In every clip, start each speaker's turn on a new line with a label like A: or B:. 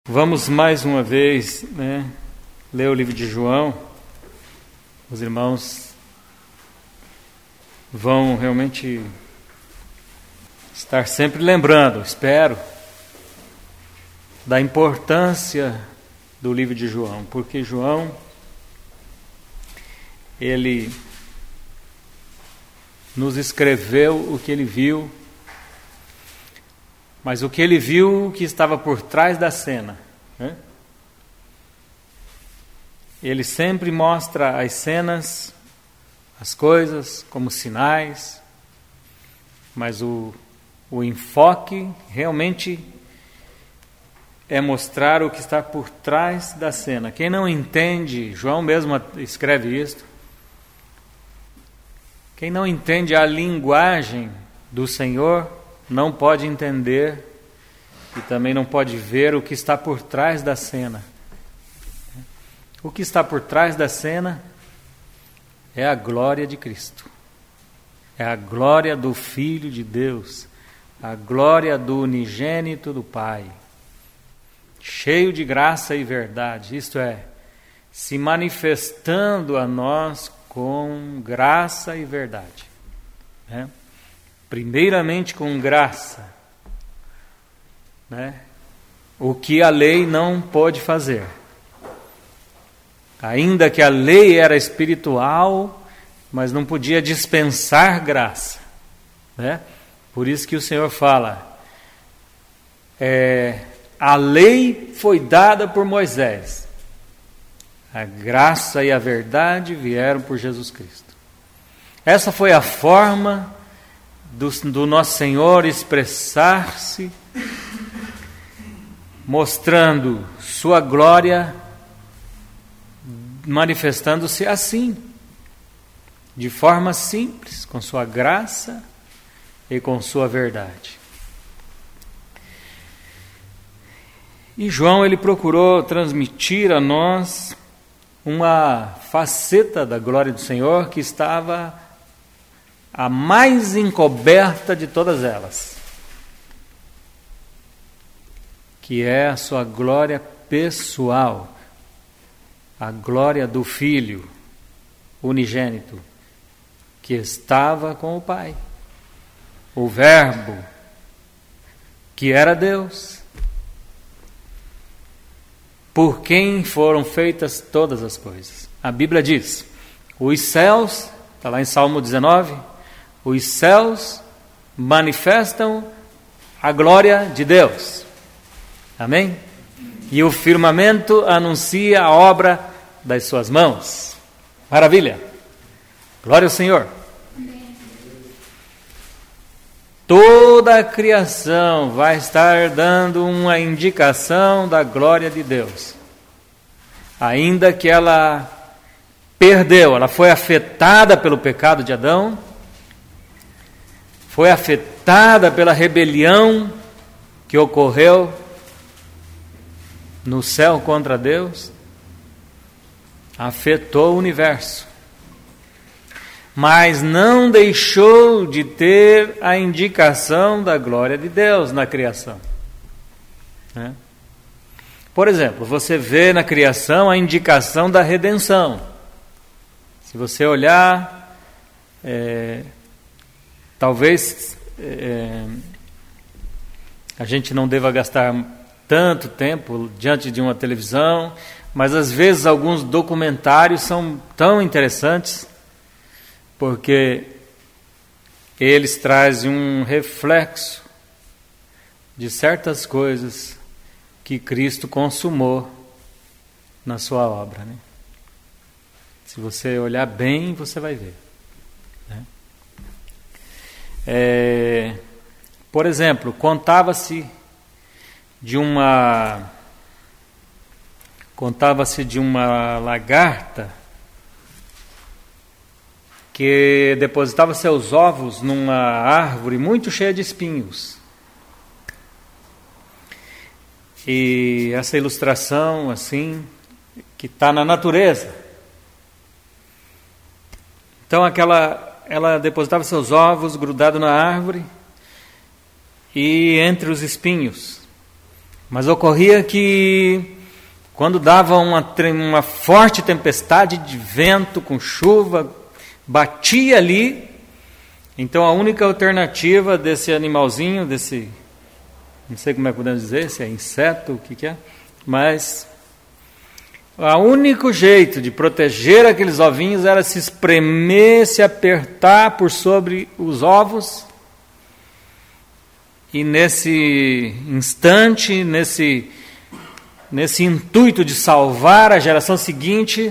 A: Vamos mais uma vez, ler o livro de João. Os irmãos vão realmente estar sempre lembrando, espero, da importância do livro de João, porque João, ele nos escreveu o que ele viu, mas o que ele viu que estava por trás da cena. Ele sempre mostra as cenas, as coisas como sinais, mas o enfoque realmente é mostrar o que está por trás da cena. Quem não entende, João mesmo escreve isto, quem não entende a linguagem do Senhor não pode entender e também não pode ver o que está por trás da cena. O que está por trás da cena é a glória de Cristo, é a glória do Filho de Deus, a glória do unigênito do Pai, cheio de graça e verdade, isto é, se manifestando a nós com graça e verdade. Primeiramente com graça, o que a lei não pôde fazer. Ainda que a lei era espiritual, mas não podia dispensar graça. Por isso que o Senhor fala, a lei foi dada por Moisés, a graça e a verdade vieram por Jesus Cristo. Essa foi a forma do nosso Senhor expressar-se, mostrando sua glória, manifestando-se assim, de forma simples, com sua graça e com sua verdade. E João, ele procurou transmitir a nós uma faceta da glória do Senhor que estava a mais encoberta de todas elas, que é a sua glória pessoal, a glória do Filho unigênito, que estava com o Pai, o Verbo, que era Deus, por quem foram feitas todas as coisas. A Bíblia diz, os céus, está lá em Salmo 19, os céus manifestam a glória de Deus. Amém? E o firmamento anuncia a obra das suas mãos. Maravilha! Glória ao Senhor! Toda a criação vai estar dando uma indicação da glória de Deus. Ainda que ela perdeu, ela foi afetada pelo pecado de Adão, foi afetada pela rebelião que ocorreu no céu contra Deus, afetou o universo, mas não deixou de ter a indicação da glória de Deus na criação. Por exemplo, você vê na criação a indicação da redenção. Se você olhar, talvez a gente não deva gastar tanto tempo diante de uma televisão, mas às vezes alguns documentários são tão interessantes, porque eles trazem um reflexo de certas coisas que Cristo consumou na sua obra. Se você olhar bem, você vai ver. Por exemplo, contava-se de uma lagarta que depositava seus ovos numa árvore muito cheia de espinhos. E essa ilustração, assim, que está na natureza. Então ela depositava seus ovos grudado na árvore e entre os espinhos. Mas ocorria que quando dava uma forte tempestade de vento com chuva, batia ali, então a única alternativa desse animalzinho, desse, não sei como é que podemos dizer, se é inseto, o que é, mas o único jeito de proteger aqueles ovinhos era se espremer, se apertar por sobre os ovos, e nesse instante, nesse intuito de salvar a geração seguinte,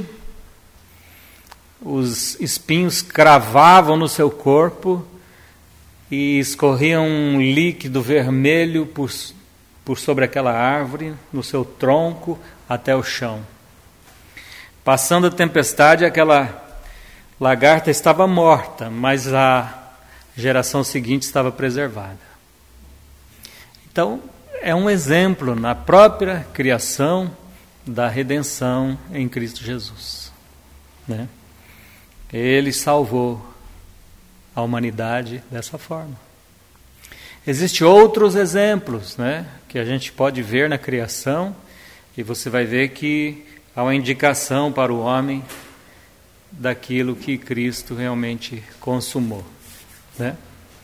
A: os espinhos cravavam no seu corpo e escorriam um líquido vermelho por sobre aquela árvore, no seu tronco, até o chão. Passando a tempestade, aquela lagarta estava morta, mas a geração seguinte estava preservada. Então, é um exemplo na própria criação da redenção em Cristo Jesus, né? Ele salvou a humanidade dessa forma. Existem outros exemplos, né, que a gente pode ver na criação, e você vai ver que há uma indicação para o homem daquilo que Cristo realmente consumou, né?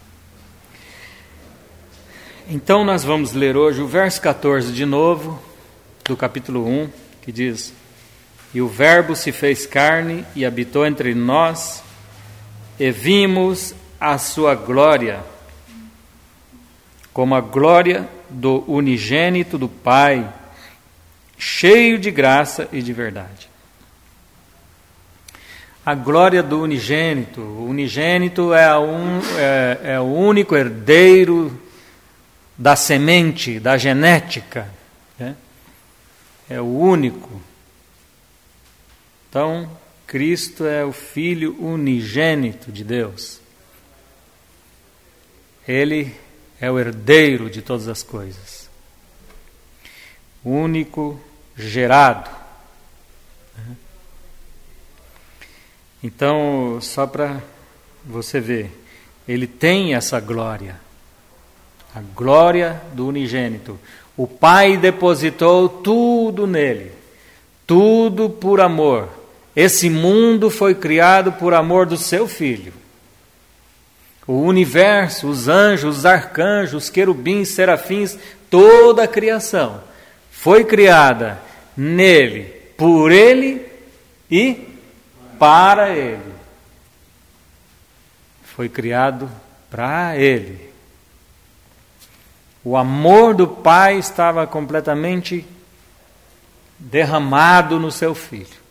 A: Então nós vamos ler hoje o verso 14 de novo, do capítulo 1, que diz: E o Verbo se fez carne e habitou entre nós, e vimos a sua glória, como a glória do unigênito do Pai, cheio de graça e de verdade. A glória do unigênito. O unigênito é o único herdeiro da semente, da genética, né? É o único. Então, Cristo é o Filho unigênito de Deus. Ele é o herdeiro de todas as coisas. Único, gerado. Então, só para você ver, ele tem essa glória. A glória do unigênito. O Pai depositou tudo nele. Tudo por amor. Esse mundo foi criado por amor do seu Filho. O universo, os anjos, os arcanjos, os querubins, serafins, toda a criação foi criada nele, por ele e para ele. Foi criado para ele. O amor do Pai estava completamente derramado no seu Filho.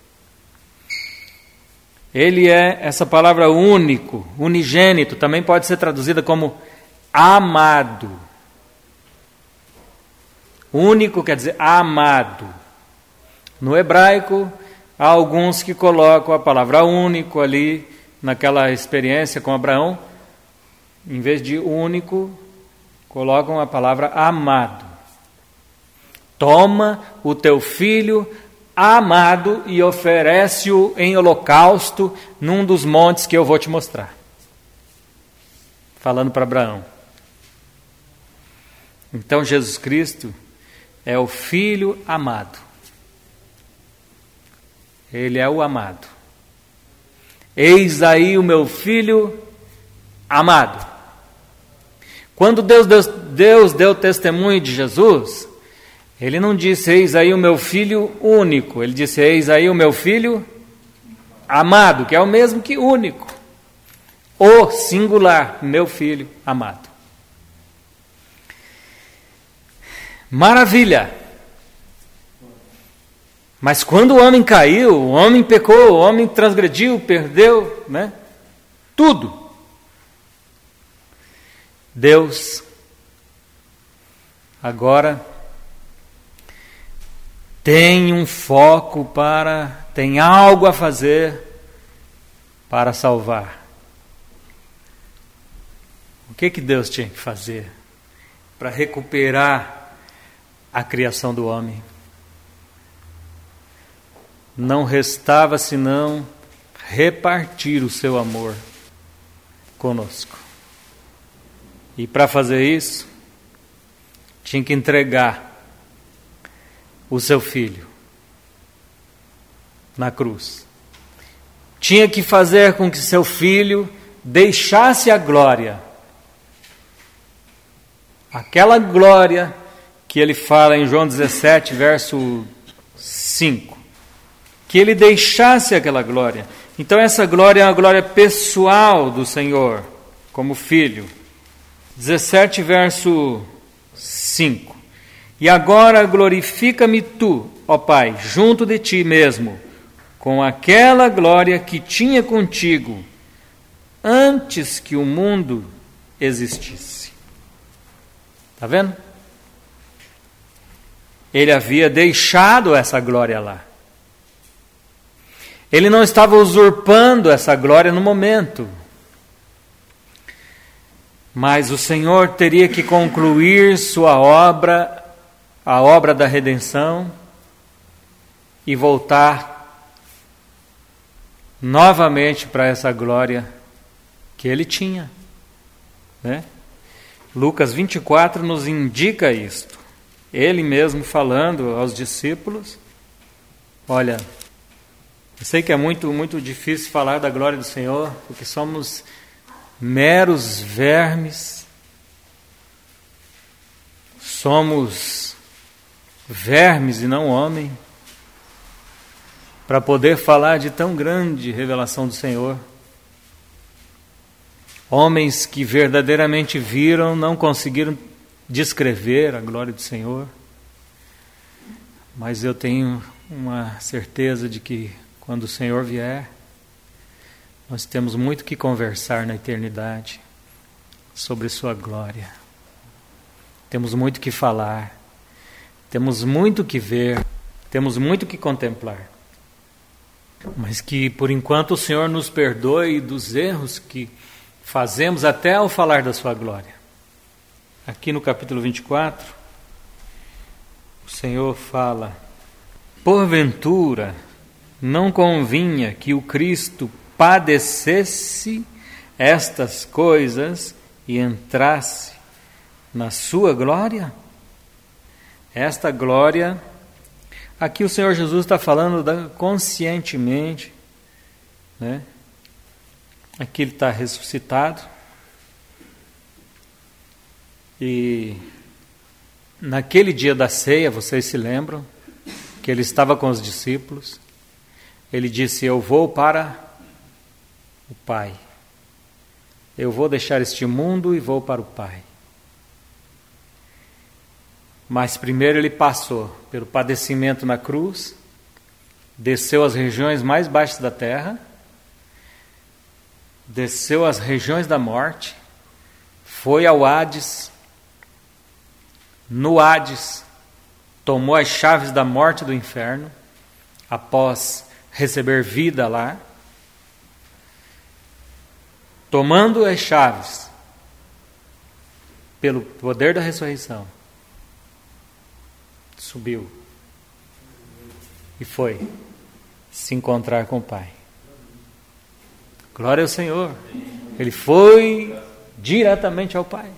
A: Ele é, essa palavra único, unigênito, também pode ser traduzida como amado. Único quer dizer amado. No hebraico, há alguns que colocam a palavra único ali, naquela experiência com Abraão, em vez de único, colocam a palavra amado. Toma o teu filho amado e oferece-o em holocausto num dos montes que eu vou te mostrar. Falando para Abraão. Então Jesus Cristo é o Filho amado. Ele é o amado. Eis aí o meu Filho amado. Quando Deus deu testemunho de Jesus, Ele não disse, eis aí o meu Filho único. Ele disse, eis aí o meu Filho amado, que é o mesmo que único. O singular, meu Filho amado. Maravilha! Mas quando o homem caiu, o homem pecou, o homem transgrediu, perdeu, né? Tudo. Deus agora tem um foco tem algo a fazer para salvar. O que Deus tinha que fazer para recuperar a criação do homem? Não restava senão repartir o seu amor conosco. E para fazer isso, tinha que entregar o seu filho na cruz. Tinha que fazer com que seu filho deixasse a glória. Aquela glória que ele fala em João 17, verso 5. Que ele deixasse aquela glória. Então essa glória é a glória pessoal do Senhor, como filho. 17, verso 5. E agora glorifica-me tu, ó Pai, junto de ti mesmo, com aquela glória que tinha contigo, antes que o mundo existisse. Está vendo? Ele havia deixado essa glória lá. Ele não estava usurpando essa glória no momento. Mas o Senhor teria que concluir sua obra, a obra da redenção, e voltar novamente para essa glória que ele tinha, né? Lucas 24 nos indica isto. Ele mesmo falando aos discípulos. Olha, eu sei que é muito difícil falar da glória do Senhor, porque somos meros vermes, somos vermes e não homem, para poder falar de tão grande revelação do Senhor. Homens que verdadeiramente viram, não conseguiram descrever a glória do Senhor, mas eu tenho uma certeza de que quando o Senhor vier, nós temos muito que conversar na eternidade sobre sua glória. Temos muito que falar, temos muito que ver, temos muito que contemplar. Mas que por enquanto o Senhor nos perdoe dos erros que fazemos até ao falar da sua glória. Aqui no capítulo 24, o Senhor fala: porventura não convinha que o Cristo padecesse estas coisas e entrasse na sua glória? Esta glória, aqui o Senhor Jesus está falando conscientemente, né? Aqui ele está ressuscitado. E naquele dia da ceia, vocês se lembram, que ele estava com os discípulos. Ele disse: eu vou para o Pai. Eu vou deixar este mundo e vou para o Pai. Mas primeiro ele passou pelo padecimento na cruz, desceu às regiões mais baixas da terra, desceu às regiões da morte, foi ao Hades. No Hades, tomou as chaves da morte e do inferno, após receber vida lá. Tomando as chaves, pelo poder da ressurreição, subiu e foi se encontrar com o Pai. Glória ao Senhor. Ele foi diretamente ao Pai.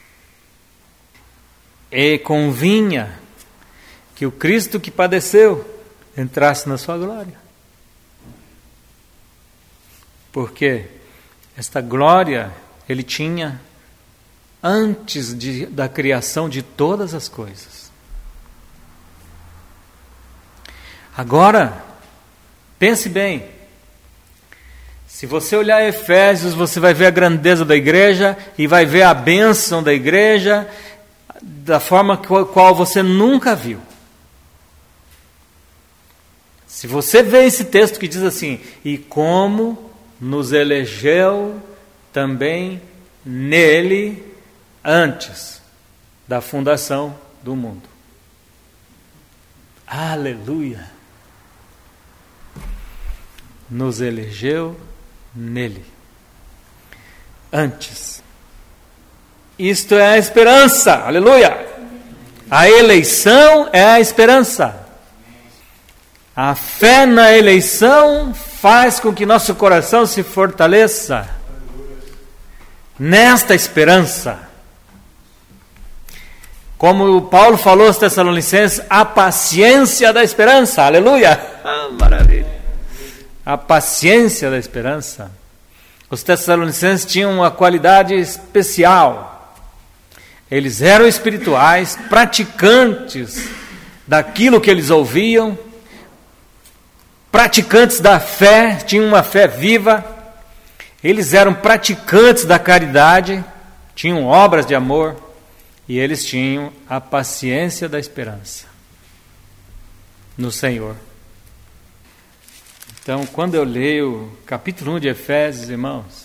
A: E convinha que o Cristo que padeceu entrasse na sua glória. Porque esta glória ele tinha antes da criação de todas as coisas. Agora, pense bem. Se você olhar Efésios, você vai ver a grandeza da igreja e vai ver a bênção da igreja da forma qual você nunca viu. Se você vê esse texto que diz assim: e como nos elegeu também nele antes da fundação do mundo. Aleluia! Nos elegeu nele antes. Isto é a esperança, aleluia! A eleição é a esperança. A fé na eleição faz com que nosso coração se fortaleça nesta esperança. Como Paulo falou aos Tessalonicenses, a paciência da esperança. Aleluia! Maravilha! A paciência da esperança. Os Tessalonicenses tinham uma qualidade especial. Eles eram espirituais, praticantes daquilo que eles ouviam, praticantes da fé, tinham uma fé viva. Eles eram praticantes da caridade, tinham obras de amor, e eles tinham a paciência da esperança no Senhor. Então, quando eu leio o capítulo 1 de Efésios, irmãos,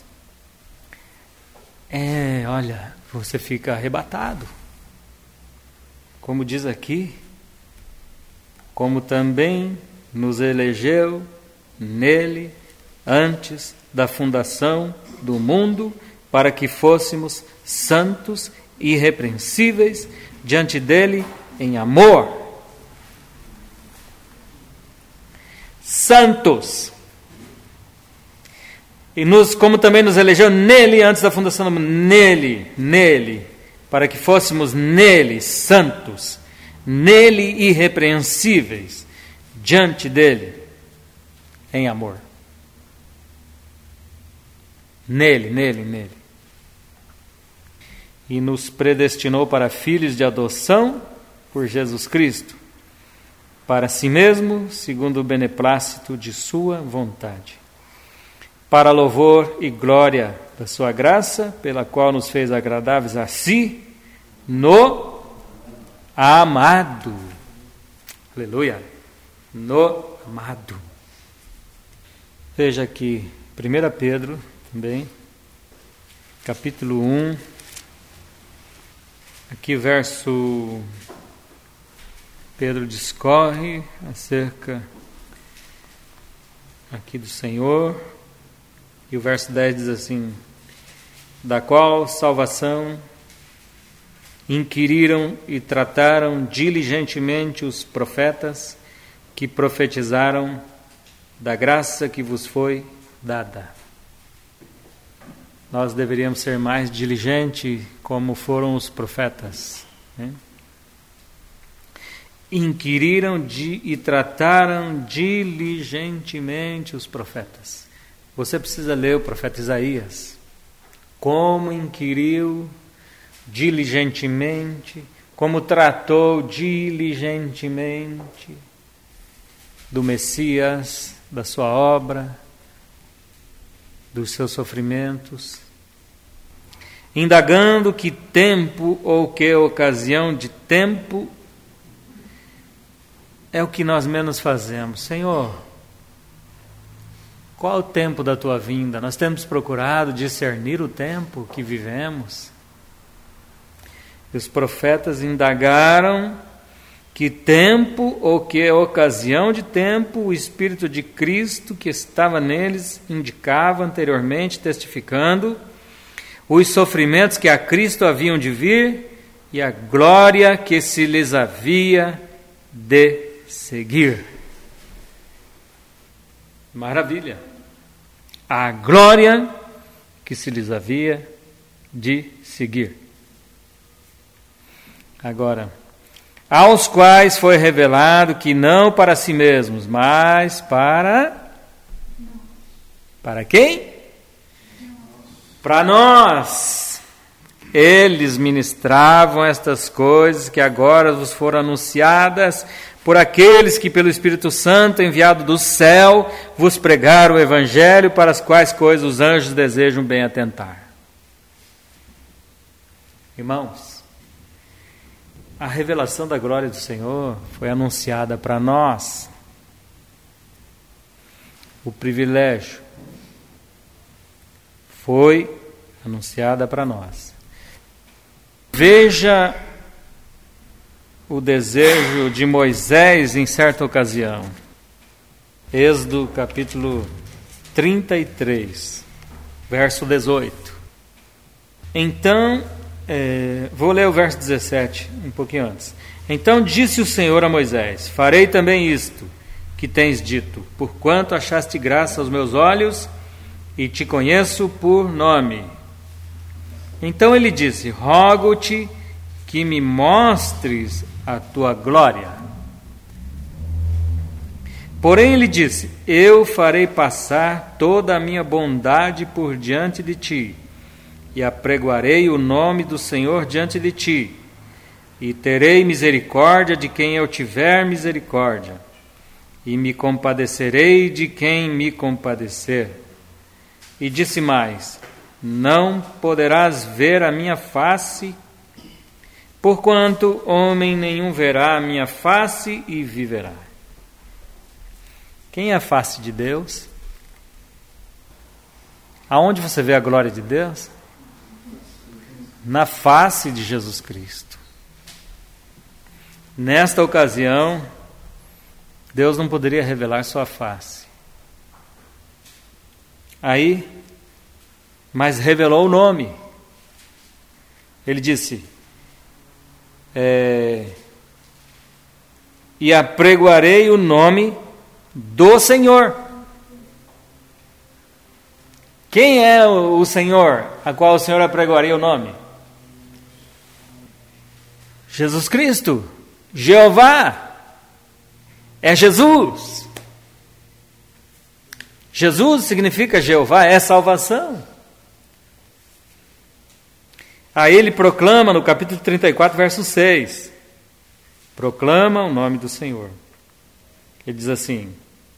A: olha, você fica arrebatado. Como diz aqui, como também nos elegeu nele antes da fundação do mundo, para que fôssemos santos e irrepreensíveis diante dele em amor. Santos. E como também nos elegeu nele antes da fundação do mundo, nele, para que fôssemos nele santos, nele irrepreensíveis diante dele em amor. Nele. E nos predestinou para filhos de adoção por Jesus Cristo, para si mesmo, segundo o beneplácito de sua vontade, para louvor e glória da sua graça, pela qual nos fez agradáveis a si, no amado. Aleluia! No amado. Veja aqui, 1 Pedro, também, capítulo 1, aqui verso... Pedro discorre acerca aqui do Senhor, e o verso 10 diz assim: da qual salvação inquiriram e trataram diligentemente os profetas que profetizaram da graça que vos foi dada. Nós deveríamos ser mais diligentes como foram os profetas, né? Inquiriram e trataram diligentemente os profetas. Você precisa ler o profeta Isaías. Como inquiriu diligentemente, como tratou diligentemente do Messias, da sua obra, dos seus sofrimentos, indagando que tempo ou que ocasião de tempo. É o que nós menos fazemos. Senhor, qual o tempo da tua vinda? Nós temos procurado discernir o tempo que vivemos. E os profetas indagaram que tempo ou que ocasião de tempo o Espírito de Cristo que estava neles indicava anteriormente, testificando os sofrimentos que a Cristo haviam de vir e a glória que se lhes havia de seguir. Maravilha! A glória que se lhes havia de seguir. Agora, aos quais foi revelado que não para si mesmos, mas para quem? Para nós. Eles ministravam estas coisas que agora vos foram anunciadas por aqueles que pelo Espírito Santo enviado do céu vos pregaram o Evangelho, para as quais coisas os anjos desejam bem atentar. Irmãos, a revelação da glória do Senhor foi anunciada para nós. O privilégio foi anunciada para nós. Veja o desejo de Moisés em certa ocasião. Êxodo capítulo 33, verso 18. Então, vou ler o verso 17, um pouquinho antes. Então disse o Senhor a Moisés: farei também isto que tens dito, porquanto achaste graça aos meus olhos e te conheço por nome. Então ele disse: rogo-te que que me mostres a tua glória. Porém ele disse: eu farei passar toda a minha bondade por diante de ti, e apregoarei o nome do Senhor diante de ti, e terei misericórdia de quem eu tiver misericórdia, e me compadecerei de quem me compadecer. E disse mais: não poderás ver a minha face, porquanto homem nenhum verá a minha face e viverá. Quem é a face de Deus? Aonde você vê a glória de Deus? Na face de Jesus Cristo. Nesta ocasião, Deus não poderia revelar sua face. Mas revelou o nome. Ele disse: e apregoarei o nome do Senhor. Quem é o Senhor a qual o Senhor apregoaria o nome? Jesus Cristo, Jeová, é Jesus. Jesus significa Jeová, é salvação. Aí ele proclama no capítulo 34, verso 6, proclama o nome do Senhor. Ele diz assim,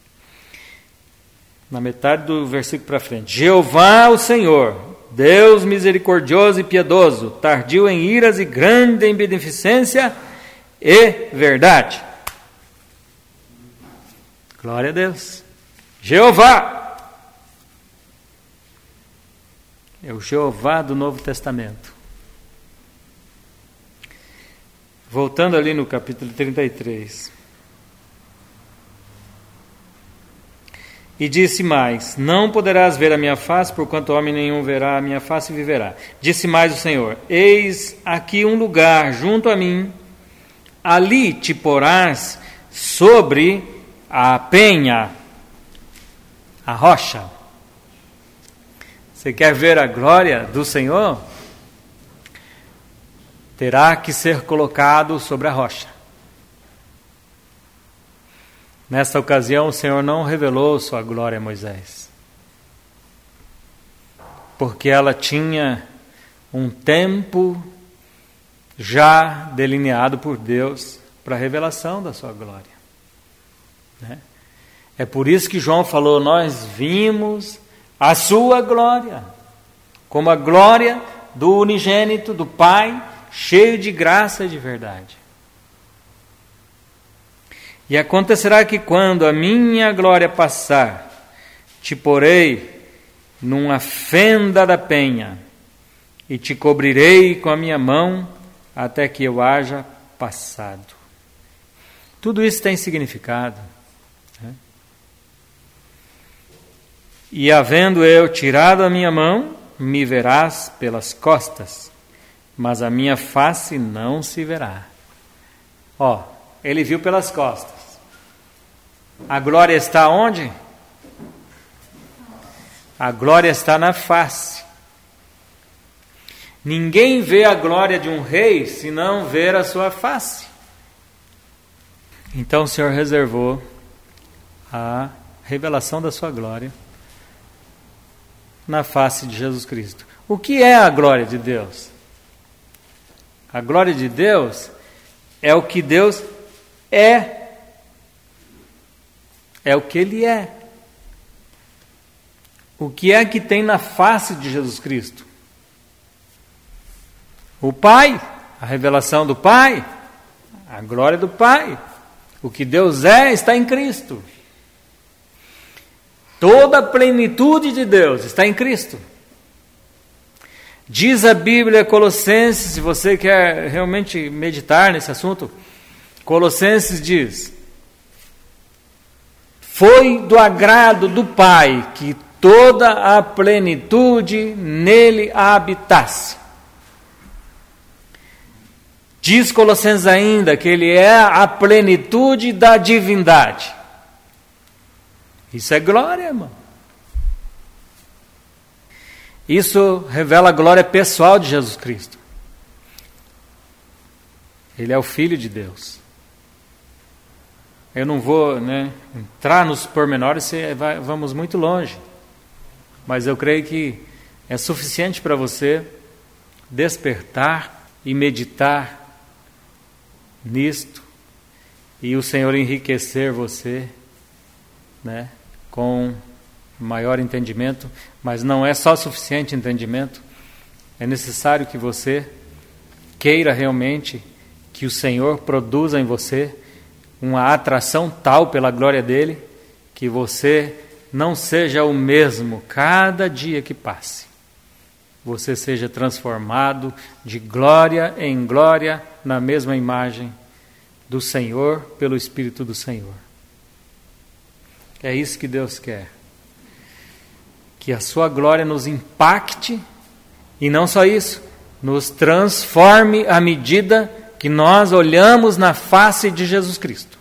A: na metade do versículo para frente: Jeová o Senhor, Deus misericordioso e piedoso, tardio em iras e grande em beneficência e verdade. Glória a Deus. Jeová é o Jeová do Novo Testamento. Voltando ali no capítulo 33. E disse mais: não poderás ver a minha face, porquanto homem nenhum verá a minha face e viverá. Disse mais o Senhor: eis aqui um lugar junto a mim, ali te porás sobre a penha, a rocha. Você quer ver a glória do Senhor? Terá que ser colocado sobre a rocha. Nesta ocasião, o Senhor não revelou sua glória a Moisés, porque ela tinha um tempo já delineado por Deus para a revelação da sua glória. É por isso que João falou: nós vimos a sua glória, como a glória do unigênito, do Pai, cheio de graça e de verdade. E acontecerá que quando a minha glória passar, te porei numa fenda da penha, e te cobrirei com a minha mão, até que eu haja passado. Tudo isso tem significado. E havendo eu tirado a minha mão, me verás pelas costas, mas a minha face não se verá. Ele viu pelas costas. A glória está onde? A glória está na face. Ninguém vê a glória de um rei se não ver a sua face. Então o Senhor reservou a revelação da sua glória na face de Jesus Cristo. O que é a glória de Deus? A glória de Deus é o que Deus é. É o que Ele é. O que é que tem na face de Jesus Cristo? O Pai, a revelação do Pai, a glória do Pai. O que Deus é está em Cristo. Toda a plenitude de Deus está em Cristo. Diz a Bíblia, Colossenses, se você quer realmente meditar nesse assunto, Colossenses diz: foi do agrado do Pai que toda a plenitude nele habitasse. Diz Colossenses ainda que ele é a plenitude da divindade. Isso é glória, irmão. Isso revela a glória pessoal de Jesus Cristo. Ele é o Filho de Deus. Eu não vou entrar nos pormenores, vamos muito longe. Mas eu creio que é suficiente para você despertar e meditar nisto, e o Senhor enriquecer você, com maior entendimento. Mas não é só suficiente entendimento, é necessário que você queira realmente que o Senhor produza em você uma atração tal pela glória dele, que você não seja o mesmo cada dia que passe. Você seja transformado de glória em glória na mesma imagem do Senhor, pelo Espírito do Senhor. É isso que Deus quer. Que a sua glória nos impacte, e não só isso, nos transforme à medida que nós olhamos na face de Jesus Cristo.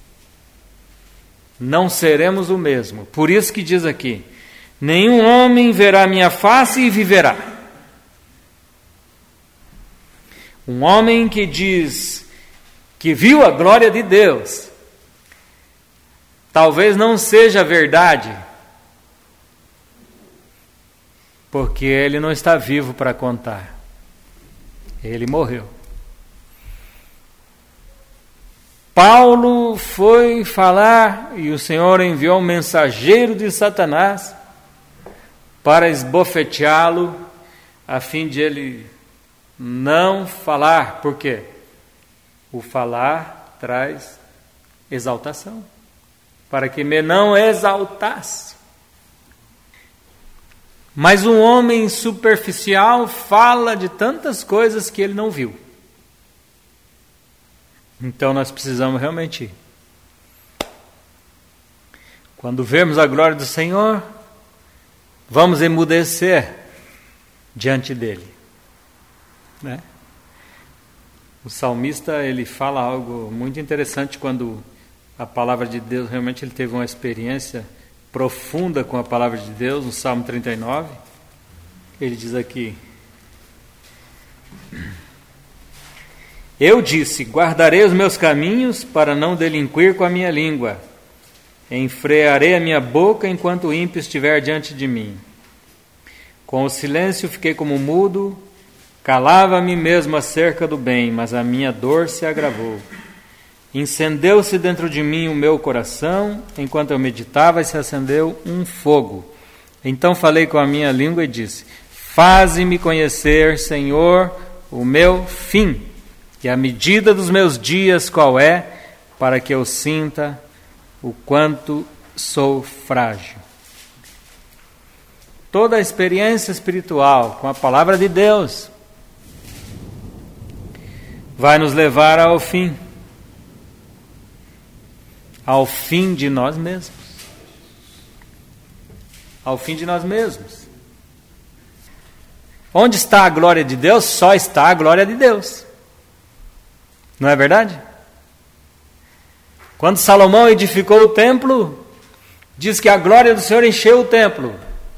A: Não seremos o mesmo. Por isso que diz aqui: nenhum homem verá minha face e viverá. Um homem que diz que viu a glória de Deus, talvez não seja verdade, porque ele não está vivo para contar. Ele morreu. Paulo foi falar e o Senhor enviou um mensageiro de Satanás para esbofeteá-lo, a fim de ele não falar. Por quê? O falar traz exaltação, para que me não exaltasse. Mas um homem superficial fala de tantas coisas que ele não viu. Então nós precisamos realmente, quando vermos a glória do Senhor, vamos emudecer diante dele, O salmista, ele fala algo muito interessante quando a palavra de Deus, realmente ele teve uma experiência profunda com a palavra de Deus, no Salmo 39, ele diz aqui: eu disse, guardarei os meus caminhos para não delinquir com a minha língua, enfrearei a minha boca enquanto o ímpio estiver diante de mim. Com o silêncio fiquei como mudo, calava-me mesmo acerca do bem, mas a minha dor se agravou. Incendeu-se dentro de mim o meu coração, enquanto eu meditava, se acendeu um fogo. Então falei com a minha língua e disse: faze-me conhecer, Senhor, o meu fim, e a medida dos meus dias qual é, para que eu sinta o quanto sou frágil. Toda a experiência espiritual com a palavra de Deus vai nos levar ao fim de nós mesmos. Ao fim de nós mesmos. Onde está a glória de Deus? Só está a glória de Deus. Não é verdade? Quando Salomão edificou o templo, diz que a glória do Senhor encheu o templo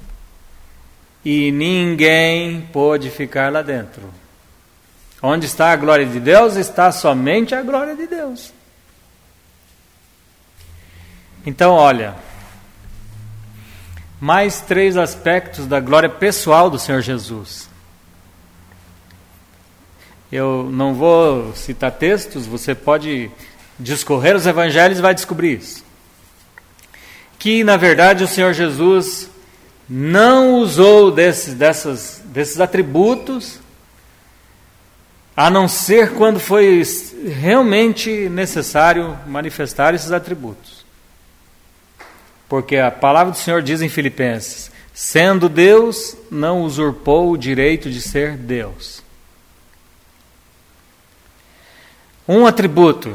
A: e ninguém pôde ficar lá dentro. Onde está a glória de Deus? Está somente a glória de Deus. Então, olha, mais 3 aspectos da glória pessoal do Senhor Jesus. Eu não vou citar textos, você pode discorrer os evangelhos e vai descobrir isso. Que, na verdade, o Senhor Jesus não usou desses atributos, a não ser quando foi realmente necessário manifestar esses atributos. Porque a palavra do Senhor diz em Filipenses: sendo Deus, não usurpou o direito de ser Deus. Um atributo: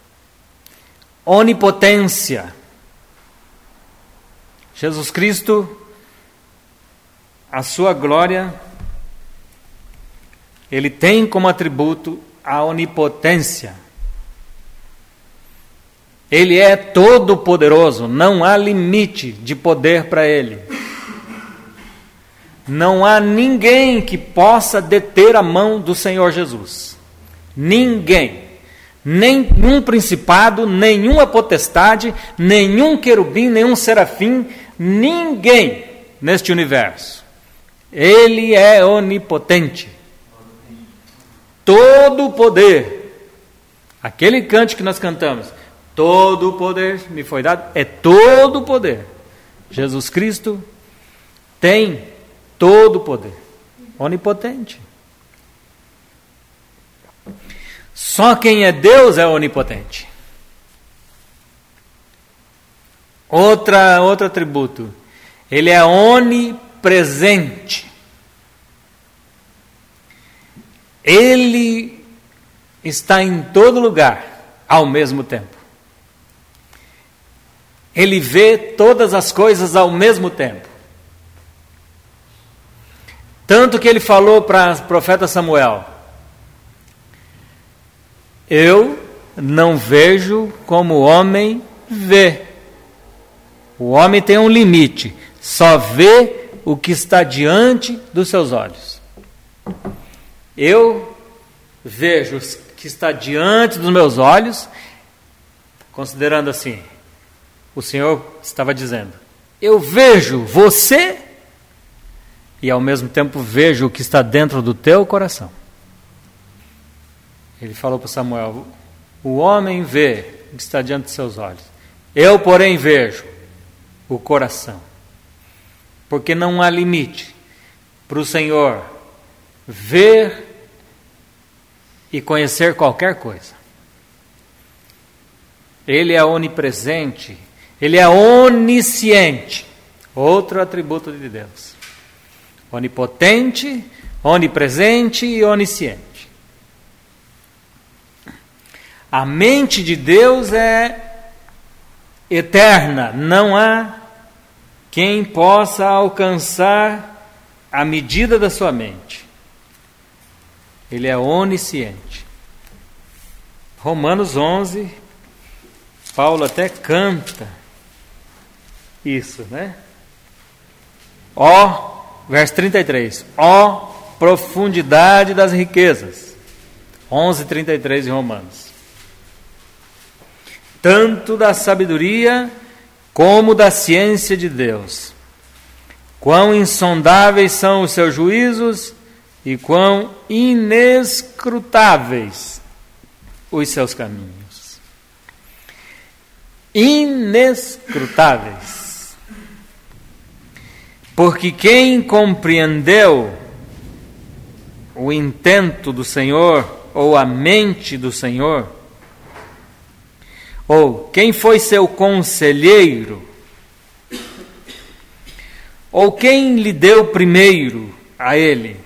A: onipotência. Jesus Cristo, a sua glória, ele tem como atributo a onipotência. Ele é todo poderoso, não há limite de poder para ele. Não há ninguém que possa deter a mão do Senhor Jesus. Ninguém. Nenhum principado, nenhuma potestade, nenhum querubim, nenhum serafim, ninguém neste universo. Ele é onipotente. Todo o poder, aquele cântico que nós cantamos, todo o poder me foi dado, é todo o poder. Jesus Cristo tem todo o poder, onipotente. Só quem é Deus é onipotente. Outro atributo, ele é onipresente. Ele está em todo lugar ao mesmo tempo. Ele vê todas as coisas ao mesmo tempo. Tanto que ele falou para o profeta Samuel: eu não vejo como o homem vê. O homem tem um limite, só vê o que está diante dos seus olhos. Eu vejo o que está diante dos meus olhos, considerando assim, o Senhor estava dizendo, eu vejo você e ao mesmo tempo vejo o que está dentro do teu coração. Ele falou para Samuel, o homem vê o que está diante dos seus olhos, eu porém vejo o coração, porque não há limite para o Senhor ver e conhecer qualquer coisa. Ele é onipresente, ele é onisciente, outro atributo de Deus. Onipotente, onipresente e onisciente. A mente de Deus é eterna, não há quem possa alcançar a medida da sua mente. Ele é onisciente. Romanos 11, Paulo até canta isso, né? Verso 33, ó profundidade das riquezas. 11:33 de Romanos. Tanto da sabedoria como da ciência de Deus. Quão insondáveis são os seus juízos e quão inescrutáveis os seus caminhos. Inescrutáveis. Porque quem compreendeu o intento do Senhor, ou a mente do Senhor, ou quem foi seu conselheiro, ou quem lhe deu primeiro a ele?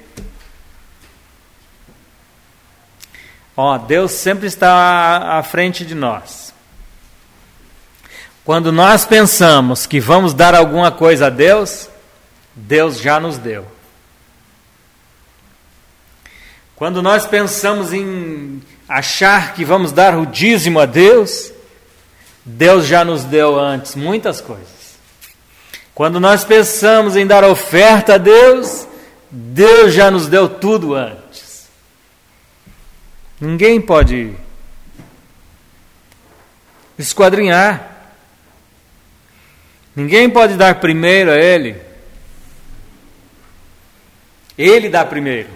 A: Deus sempre está à frente de nós. Quando nós pensamos que vamos dar alguma coisa a Deus, Deus já nos deu. Quando nós pensamos em achar que vamos dar o dízimo a Deus, Deus já nos deu antes muitas coisas. Quando nós pensamos em dar oferta a Deus, Deus já nos deu tudo antes. Ninguém pode esquadrinhar. Ninguém pode dar primeiro a Ele. Ele dá primeiro.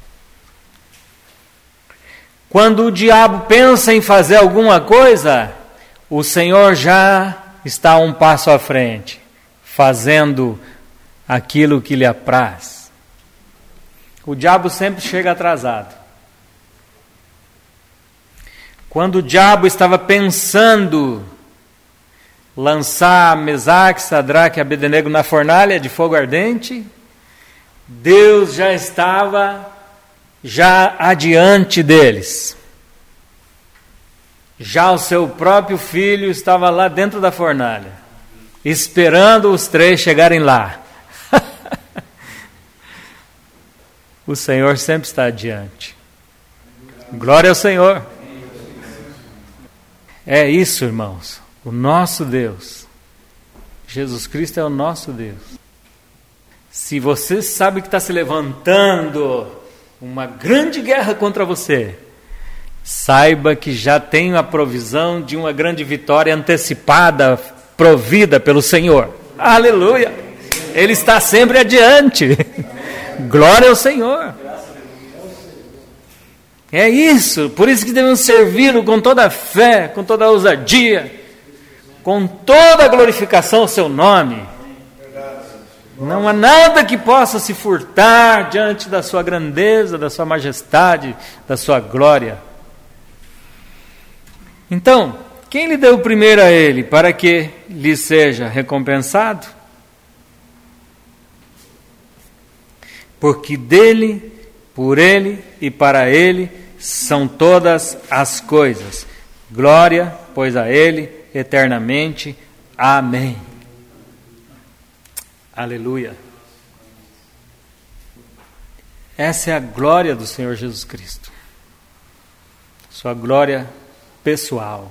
A: Quando o diabo pensa em fazer alguma coisa, o Senhor já está um passo à frente, fazendo aquilo que lhe apraz. O diabo sempre chega atrasado. Quando o diabo estava pensando lançar Mesaque, Sadraque e Abednego na fornalha de fogo ardente, Deus já estava adiante deles. Já o seu próprio filho estava lá dentro da fornalha, esperando os três chegarem lá. O Senhor sempre está adiante. Glória ao Senhor. É isso, irmãos. O nosso Deus, Jesus Cristo é o nosso Deus. Se você sabe que está se levantando uma grande guerra contra você, saiba que já tem a provisão de uma grande vitória antecipada, provida pelo Senhor. Aleluia! Ele está sempre adiante. Glória ao Senhor. É isso, por isso que devemos servi-lo com toda a fé, com toda a ousadia, com toda a glorificação ao seu nome. Não há nada que possa se furtar diante da sua grandeza, da sua majestade, da sua glória. Então, quem lhe deu primeiro a ele para que lhe seja recompensado? Porque dele, por ele e para ele são todas as coisas. Glória, pois, a ele eternamente. Amém. Aleluia. Essa é a glória do Senhor Jesus Cristo. Sua glória pessoal.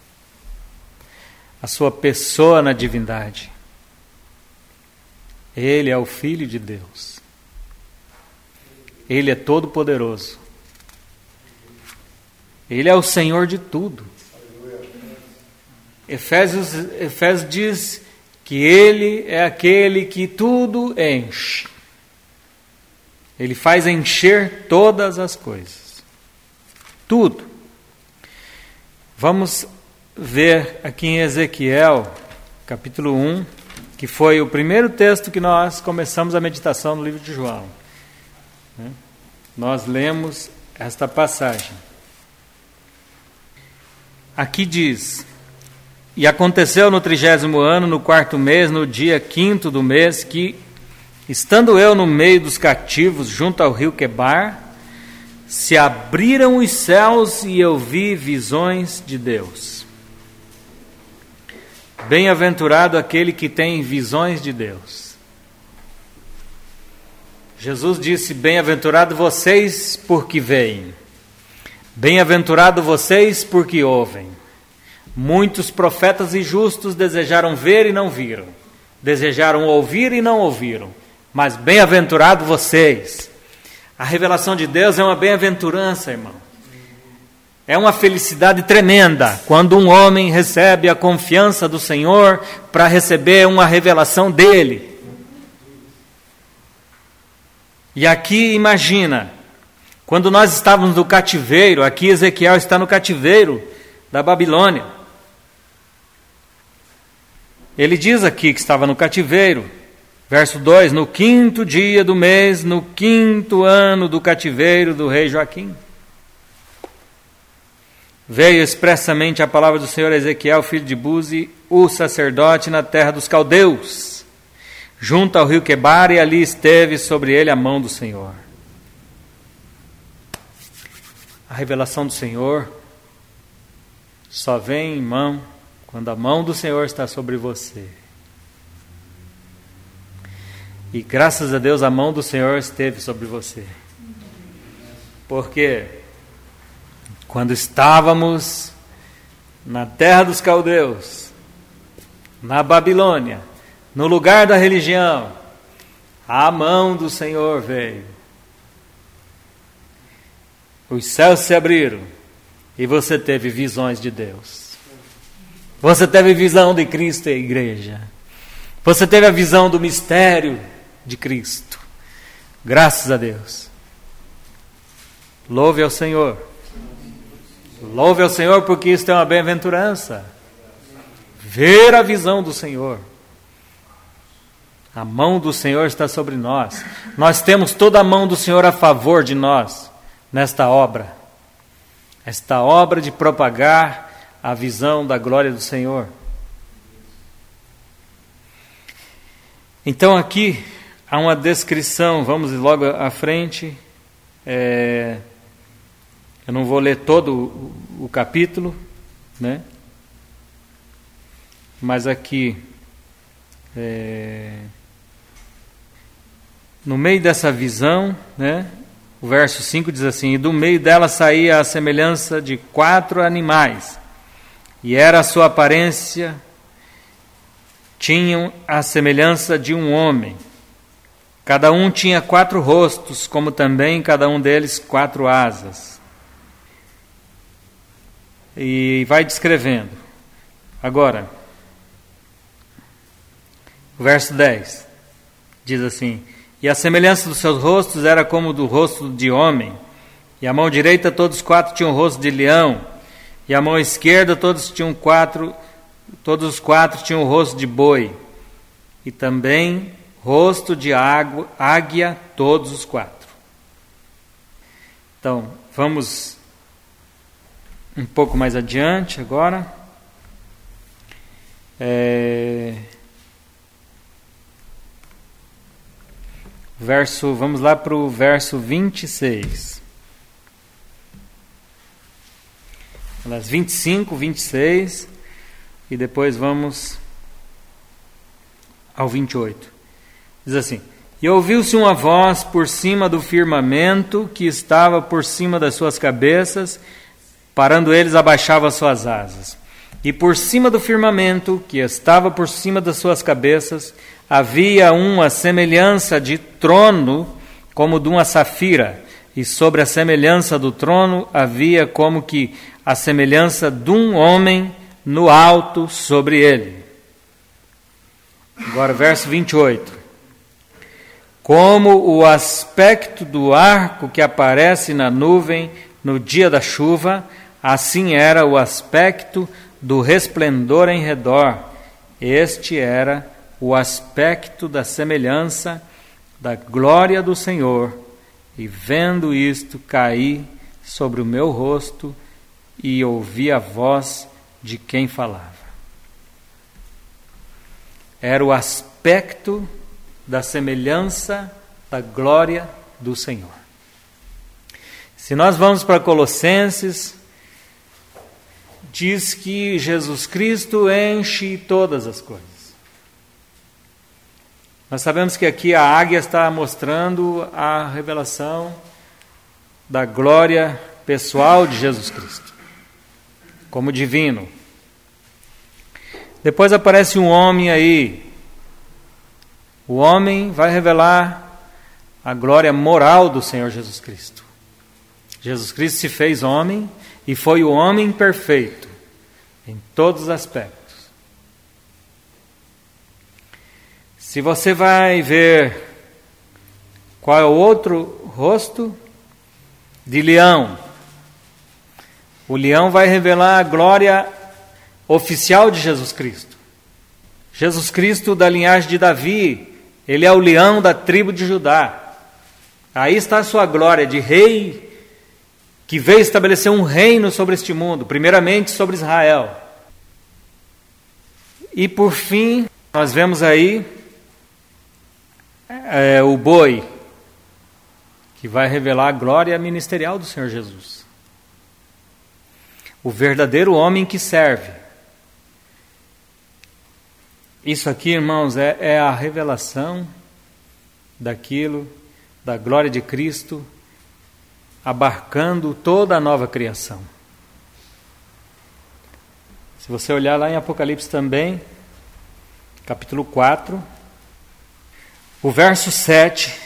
A: A sua pessoa na divindade. Ele é o Filho de Deus. Ele é todo poderoso. Ele é o Senhor de tudo. Efésios diz que Ele é aquele que tudo enche. Ele faz encher todas as coisas. Tudo. Vamos ver aqui em Ezequiel, capítulo 1, que foi o primeiro texto que nós começamos a meditação no livro de João. Nós lemos esta passagem. Aqui diz: e aconteceu no 30º ano, no 4º mês, no dia 5º do mês, que, estando eu no meio dos cativos, junto ao rio Quebar, se abriram os céus e eu vi visões de Deus. Bem-aventurado aquele que tem visões de Deus. Jesus disse: bem-aventurado vocês porque veem. Bem-aventurado vocês porque ouvem. Muitos profetas e justos desejaram ver e não viram. Desejaram ouvir e não ouviram. Mas bem-aventurado vocês. A revelação de Deus é uma bem-aventurança, irmão. É uma felicidade tremenda quando um homem recebe a confiança do Senhor para receber uma revelação dele. E aqui, imagina, quando nós estávamos no cativeiro, aqui Ezequiel está no cativeiro da Babilônia. Ele diz aqui que estava no cativeiro, verso 2, no 5º dia do mês, no 5º ano do cativeiro do rei Joaquim. Veio expressamente a palavra do Senhor a Ezequiel, filho de Buzi, o sacerdote, na terra dos caldeus, junto ao rio Quebar, e ali esteve sobre ele a mão do Senhor. A revelação do Senhor só vem, irmão, quando a mão do Senhor está sobre você. E graças a Deus a mão do Senhor esteve sobre você. Porque quando estávamos na terra dos caldeus, na Babilônia, no lugar da religião, a mão do Senhor veio. Os céus se abriram e você teve visões de Deus. Você teve visão de Cristo e a igreja. Você teve a visão do mistério de Cristo. Graças a Deus. Louve ao Senhor. Louve ao Senhor, porque isso é uma bem-aventurança. Ver a visão do Senhor. A mão do Senhor está sobre nós. Nós temos toda a mão do Senhor a favor de nós nesta obra. Esta obra de propagar a visão da glória do Senhor. Então aqui há uma descrição, vamos logo à frente. Eu não vou ler todo o capítulo, né? Mas aqui, no meio dessa visão, né, o verso 5 diz assim: e do meio dela saía a semelhança de 4 animais, e era a sua aparência, tinham a semelhança de um homem. Cada um tinha 4 rostos, como também cada um deles 4 asas. e vai descrevendo. Agora, o verso 10 diz assim: e a semelhança dos seus rostos era como do rosto de homem, e a mão direita todos os quatro tinham o rosto de leão, e a mão esquerda todos os quatro tinham o rosto de boi, e também rosto de águia todos os quatro. Então, vamos um pouco mais adiante agora. Vamos lá para o verso 26. Aliás, 25, 26, e depois vamos ao 28. Diz assim: e ouviu-se uma voz por cima do firmamento que estava por cima das suas cabeças, parando eles abaixava as suas asas. E por cima do firmamento que estava por cima das suas cabeças havia uma semelhança de trono como de uma safira, e sobre a semelhança do trono havia como que a semelhança de um homem no alto sobre ele. Agora, verso 28. Como o aspecto do arco que aparece na nuvem no dia da chuva, assim era o aspecto do resplendor em redor. Este era o aspecto da semelhança da glória do Senhor. E vendo isto, caí sobre o meu rosto e ouvi a voz de quem falava. Era o aspecto da semelhança da glória do Senhor. Se nós vamos para Colossenses, diz que Jesus Cristo enche todas as coisas. Nós sabemos que aqui a águia está mostrando a revelação da glória pessoal de Jesus Cristo, como divino. Depois aparece um homem aí. O homem vai revelar a glória moral do Senhor Jesus Cristo. Jesus Cristo se fez homem e foi o homem perfeito em todos os aspectos. Se você vai ver qual é o outro rosto, de leão. O leão vai revelar a glória oficial de Jesus Cristo. Jesus Cristo da linhagem de Davi, ele é o leão da tribo de Judá. Aí está a sua glória de rei, que veio estabelecer um reino sobre este mundo, primeiramente sobre Israel. E por fim, nós vemos aí o boi, que vai revelar a glória ministerial do Senhor Jesus. O verdadeiro homem que serve. Isso aqui, irmãos, é a revelação daquilo, da glória de Cristo, abarcando toda a nova criação. Se você olhar lá em Apocalipse também, capítulo 4, o verso 7,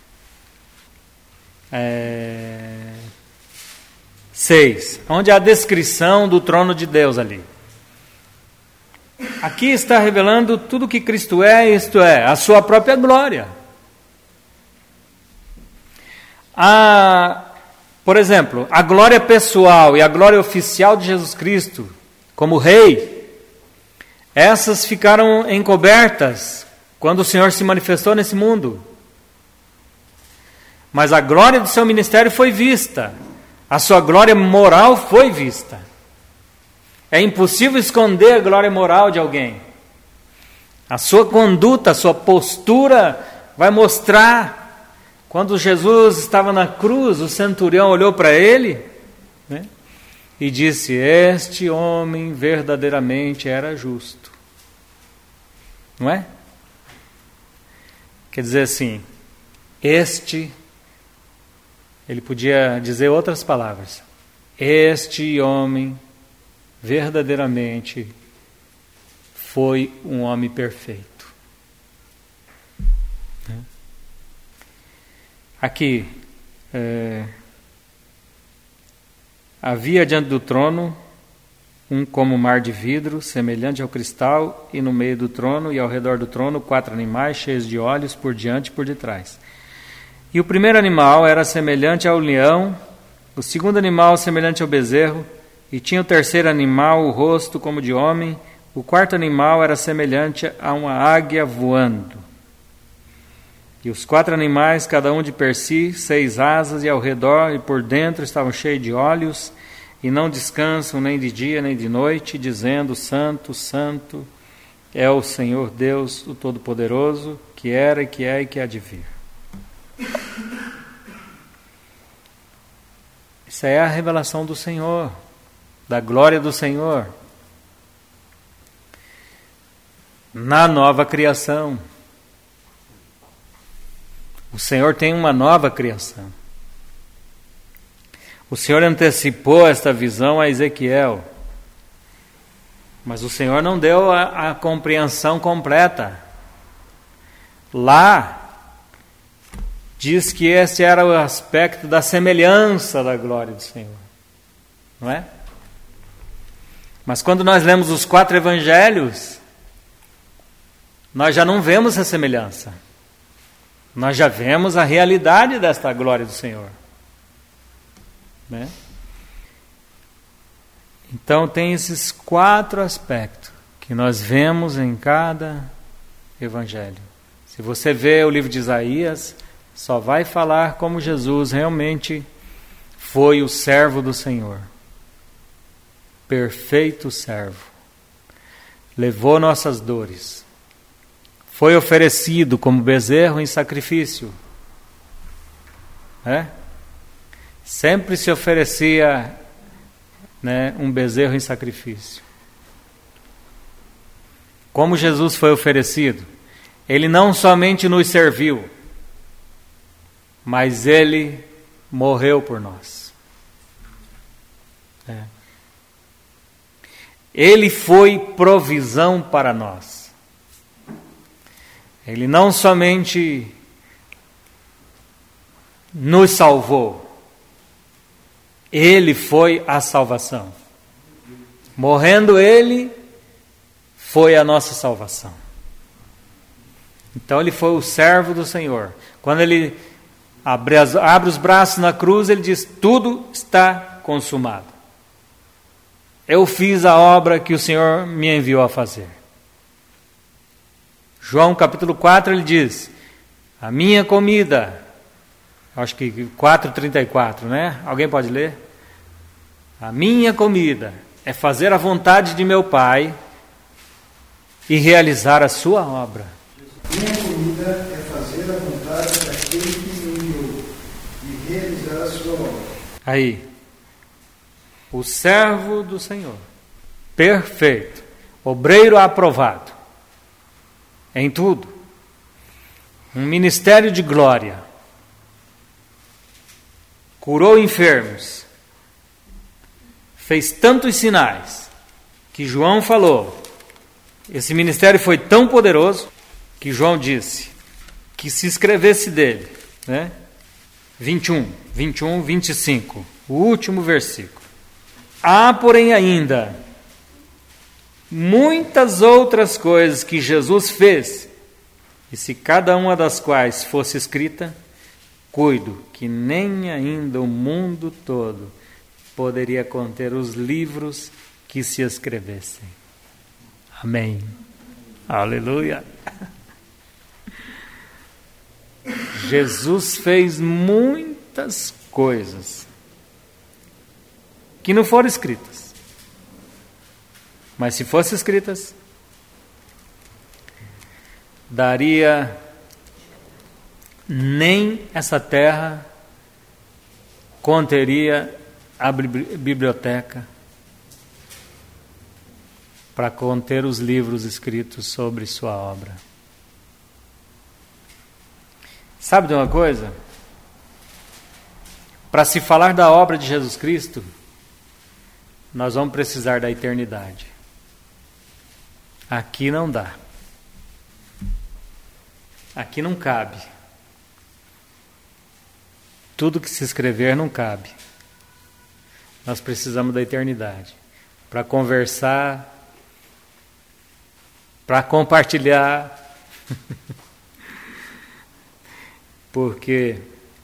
A: 6, onde há a descrição do trono de Deus ali. Aqui está revelando tudo que Cristo é, isto é, a sua própria glória. Por exemplo, a glória pessoal e a glória oficial de Jesus Cristo, como Rei, essas ficaram encobertas quando o Senhor se manifestou nesse mundo. Mas a glória do seu ministério foi vista, a sua glória moral foi vista. É impossível esconder a glória moral de alguém. A sua conduta, a sua postura vai mostrar. Quando Jesus estava na cruz, o centurião olhou para ele, né, e disse: este homem verdadeiramente era justo. Não é? Quer dizer assim, ele podia dizer outras palavras. Este homem verdadeiramente foi um homem perfeito. Aqui, havia diante do trono um como mar de vidro, semelhante ao cristal, e no meio do trono e ao redor do trono 4 animais cheios de olhos por diante e por detrás. E o primeiro animal era semelhante ao leão, o segundo animal semelhante ao bezerro, e tinha o terceiro animal o rosto como de homem, o quarto animal era semelhante a uma águia voando. E os 4 animais, cada um de per si, 6 asas, e ao redor e por dentro estavam cheios de olhos, e não descansam nem de dia nem de noite, dizendo: Santo, Santo é o Senhor Deus, o Todo-Poderoso, que era e que é e que há de vir. Essa é a revelação do Senhor, da glória do Senhor, na nova criação. O Senhor tem uma nova criação. O Senhor antecipou esta visão a Ezequiel, mas o Senhor não deu a compreensão completa. Lá, diz que esse era o aspecto da semelhança da glória do Senhor, não é? Mas quando nós lemos os 4 evangelhos, nós já não vemos a semelhança. Nós já vemos a realidade desta glória do Senhor. Né? Então tem esses 4 aspectos que nós vemos em cada evangelho. Se você vê o livro de Isaías, só vai falar como Jesus realmente foi o servo do Senhor. Perfeito servo. Levou nossas dores. Foi oferecido como bezerro em sacrifício. Sempre se oferecia, um bezerro em sacrifício. Como Jesus foi oferecido? Ele não somente nos serviu, mas Ele morreu por nós. Ele foi provisão para nós. Ele não somente nos salvou, Ele foi a salvação. Morrendo Ele, foi a nossa salvação. Então Ele foi o servo do Senhor. Quando Ele abre os braços na cruz, Ele diz: tudo está consumado. Eu fiz a obra que o Senhor me enviou a fazer. João capítulo 4, ele diz: a minha comida, acho que 4:34, Alguém pode ler? A minha comida é fazer a vontade de meu Pai e realizar a sua obra.
B: Minha comida é fazer a vontade daquele que me enviou e realizar a sua obra.
A: Aí, o servo do Senhor, perfeito, obreiro aprovado, em tudo, um ministério de glória, curou enfermos, fez tantos sinais, que João falou, esse ministério foi tão poderoso, que João disse, que se escrevesse dele, 21, 25, o último versículo. Há, porém, ainda muitas outras coisas que Jesus fez, e se cada uma das quais fosse escrita, cuido que nem ainda o mundo todo poderia conter os livros que se escrevessem. Amém. Aleluia. Jesus fez muitas coisas que não foram escritas. Mas se fossem escritas, daria nem essa terra conteria a biblioteca para conter os livros escritos sobre sua obra. Sabe de uma coisa? Para se falar da obra de Jesus Cristo, nós vamos precisar da eternidade. Aqui não dá. Aqui não cabe. Tudo que se escrever não cabe. Nós precisamos da eternidade. para conversar, para compartilhar, porque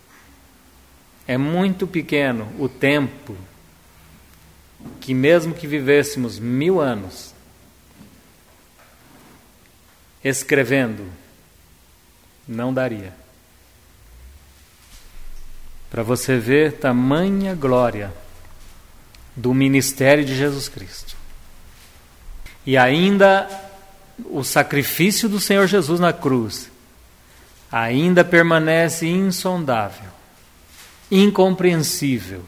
A: é muito pequeno o tempo que, mesmo que vivêssemos 1000 anos escrevendo, não daria. Para você ver tamanha glória do ministério de Jesus Cristo. E ainda o sacrifício do Senhor Jesus na cruz ainda permanece insondável, incompreensível.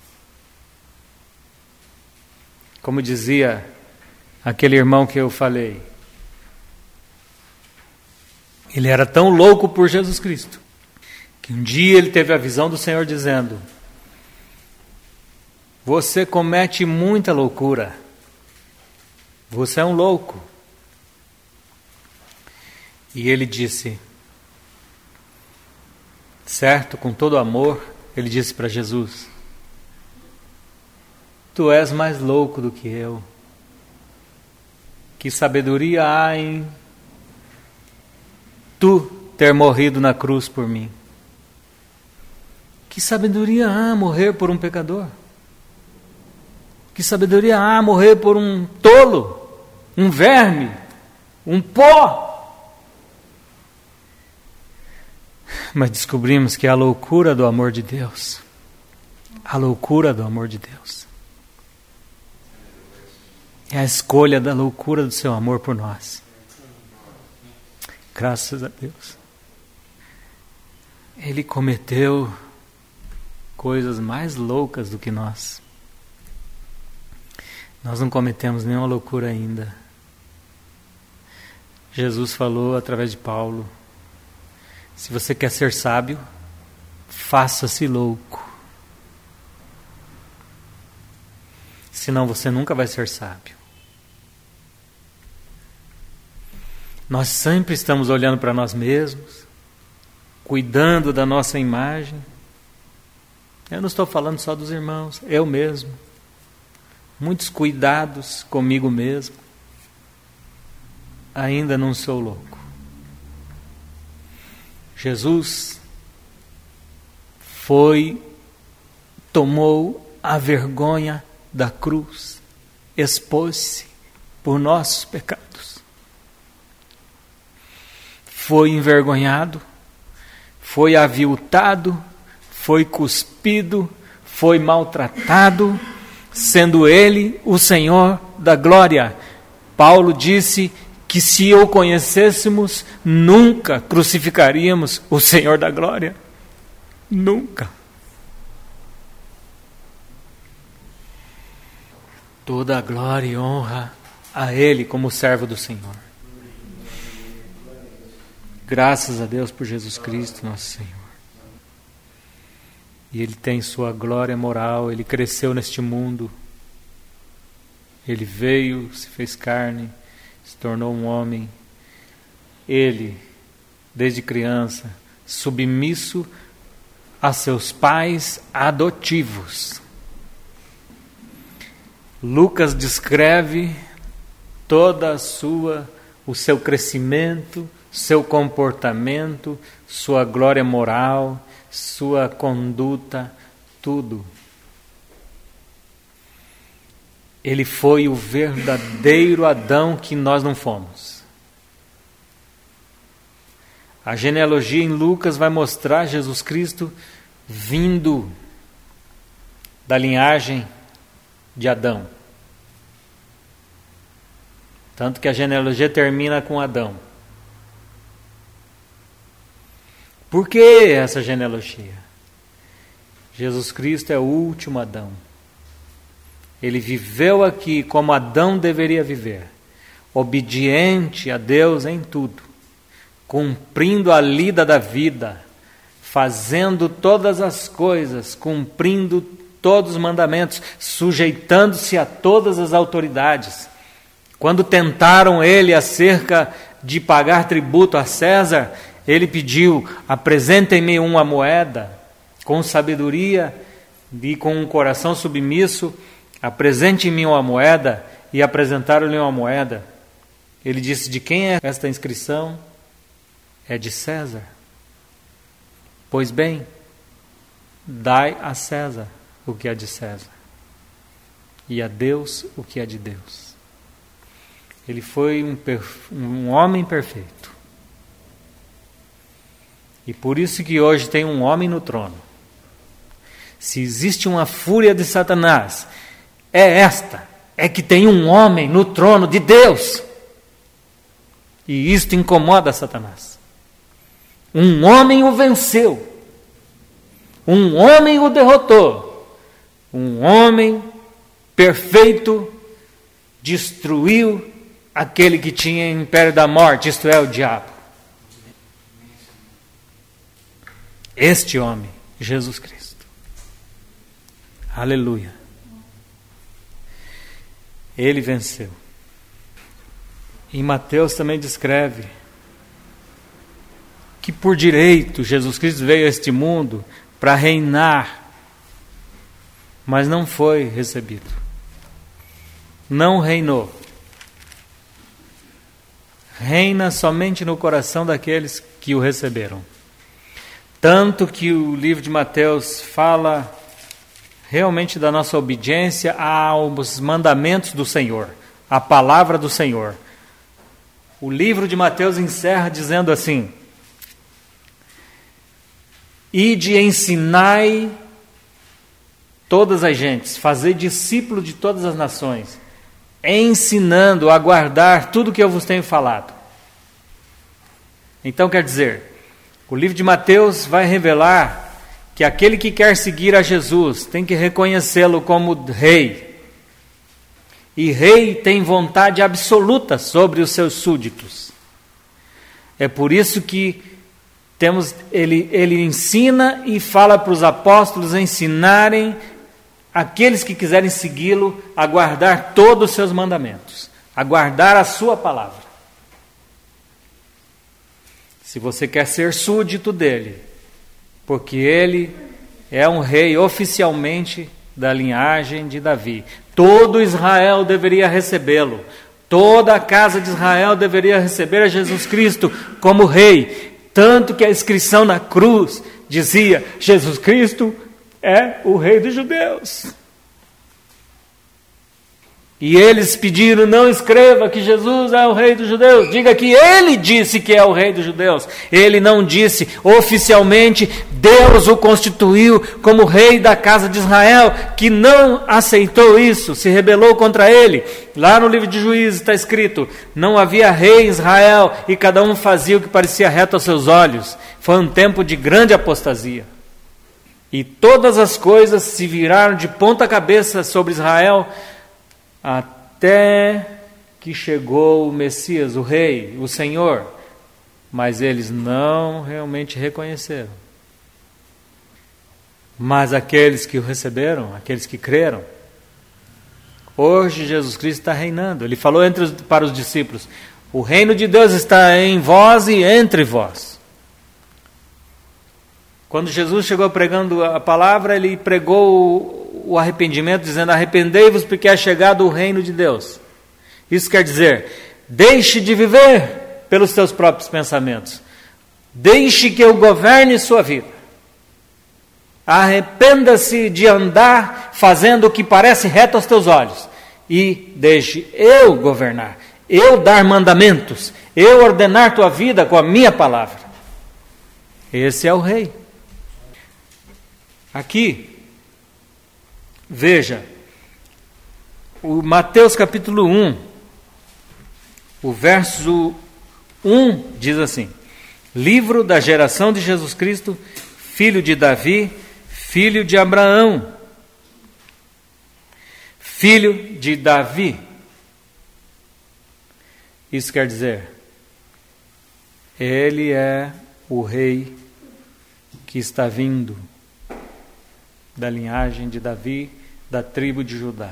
A: Como dizia aquele irmão que eu falei, ele era tão louco por Jesus Cristo, que um dia ele teve a visão do Senhor dizendo: você comete muita loucura, você é um louco. E ele disse, certo, com todo amor, ele disse para Jesus: tu és mais louco do que eu. Que sabedoria há em tu ter morrido na cruz por mim? Que sabedoria há morrer por um pecador? Que sabedoria há morrer por um tolo, um verme, um pó? Mas descobrimos que é a loucura do amor de Deus. A loucura do amor de Deus. É a escolha da loucura do seu amor por nós. Graças a Deus. Ele cometeu coisas mais loucas do que nós. Nós não cometemos nenhuma loucura ainda. Jesus falou através de Paulo: se você quer ser sábio, faça-se louco. Senão você nunca vai ser sábio. Nós sempre estamos olhando para nós mesmos, cuidando da nossa imagem. Eu não estou falando só dos irmãos, eu mesmo. Muitos cuidados comigo mesmo. Ainda não sou louco. Jesus tomou a vergonha da cruz, expôs-se por nossos pecados. Foi envergonhado, foi aviltado, foi cuspido, foi maltratado, sendo Ele o Senhor da glória. Paulo disse que se o conhecêssemos, nunca crucificaríamos o Senhor da glória. Nunca. Toda a glória e honra a Ele como servo do Senhor. Graças a Deus por Jesus Cristo, nosso Senhor. E Ele tem sua glória moral, Ele cresceu neste mundo. Ele veio, se fez carne, se tornou um homem. Ele, desde criança, submisso a seus pais adotivos. Lucas descreve toda o seu crescimento, seu comportamento, sua glória moral, sua conduta, tudo. Ele foi o verdadeiro Adão que nós não fomos. A genealogia em Lucas vai mostrar Jesus Cristo vindo da linhagem de Adão. Tanto que a genealogia termina com Adão. Por que essa genealogia? Jesus Cristo é o último Adão. Ele viveu aqui como Adão deveria viver, obediente a Deus em tudo, cumprindo a lida da vida, fazendo todas as coisas, cumprindo todos os mandamentos, sujeitando-se a todas as autoridades. Quando tentaram ele acerca de pagar tributo a César, ele pediu: apresentem-me uma moeda. Com sabedoria e com um coração submisso, apresente-me uma moeda, e apresentaram-lhe uma moeda. Ele disse: de quem é esta inscrição? É de César. Pois bem, dai a César o que é de César, e a Deus o que é de Deus. Ele foi um homem perfeito. E por isso que hoje tem um homem no trono. Se existe uma fúria de Satanás, é que tem um homem no trono de Deus. E isto incomoda Satanás. Um homem o venceu. Um homem o derrotou. Um homem perfeito destruiu aquele que tinha o império da morte, isto é, o diabo. Este homem, Jesus Cristo. Aleluia. Ele venceu. E Mateus também descreve que por direito Jesus Cristo veio a este mundo para reinar, mas não foi recebido. Não reinou. Reina somente no coração daqueles que o receberam. Tanto que o livro de Mateus fala realmente da nossa obediência aos mandamentos do Senhor, à palavra do Senhor. O livro de Mateus encerra dizendo assim: ide e ensinai todas as gentes, fazei discípulo de todas as nações, ensinando a guardar tudo o que eu vos tenho falado. Então quer dizer, o livro de Mateus vai revelar que aquele que quer seguir a Jesus tem que reconhecê-lo como rei. E rei tem vontade absoluta sobre os seus súditos. É por isso que ele ensina e fala para os apóstolos ensinarem aqueles que quiserem segui-lo a guardar todos os seus mandamentos, a guardar a sua palavra. Se você quer ser súdito dele, porque ele é um rei oficialmente da linhagem de Davi, todo Israel deveria recebê-lo, toda a casa de Israel deveria receber a Jesus Cristo como rei, tanto que a inscrição na cruz dizia: Jesus Cristo é o rei dos judeus. E eles pediram: não escreva que Jesus é o rei dos judeus, diga que ele disse que é o rei dos judeus. Ele não disse oficialmente, Deus o constituiu como rei da casa de Israel, que não aceitou isso, se rebelou contra ele. Lá no livro de Juízes está escrito: não havia rei em Israel e cada um fazia o que parecia reto aos seus olhos. Foi um tempo de grande apostasia. E todas as coisas se viraram de ponta cabeça sobre Israel, até que chegou o Messias, o Rei, o Senhor, mas eles não realmente reconheceram. Mas aqueles que o receberam, aqueles que creram, hoje Jesus Cristo está reinando. Ele falou para os discípulos: o reino de Deus está em vós e entre vós. Quando Jesus chegou pregando a palavra, ele pregou o arrependimento, dizendo: arrependei-vos porque é chegado o reino de Deus. Isso quer dizer, deixe de viver pelos seus próprios pensamentos. Deixe que eu governe sua vida. Arrependa-se de andar fazendo o que parece reto aos teus olhos. E deixe eu governar, eu dar mandamentos, eu ordenar tua vida com a minha palavra. Esse é o rei. Aqui, veja, o Mateus capítulo 1, o verso 1 diz assim: livro da geração de Jesus Cristo, filho de Davi, filho de Abraão, filho de Davi. Isso quer dizer, ele é o rei que está vindo da linhagem de Davi, da tribo de Judá.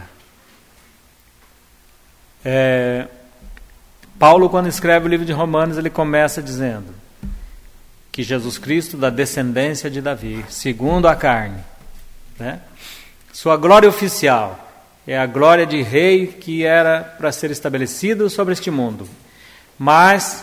A: Paulo, quando escreve o livro de Romanos, ele começa dizendo que Jesus Cristo, da descendência de Davi, segundo a carne, né? Sua glória oficial é a glória de rei que era para ser estabelecido sobre este mundo. Mas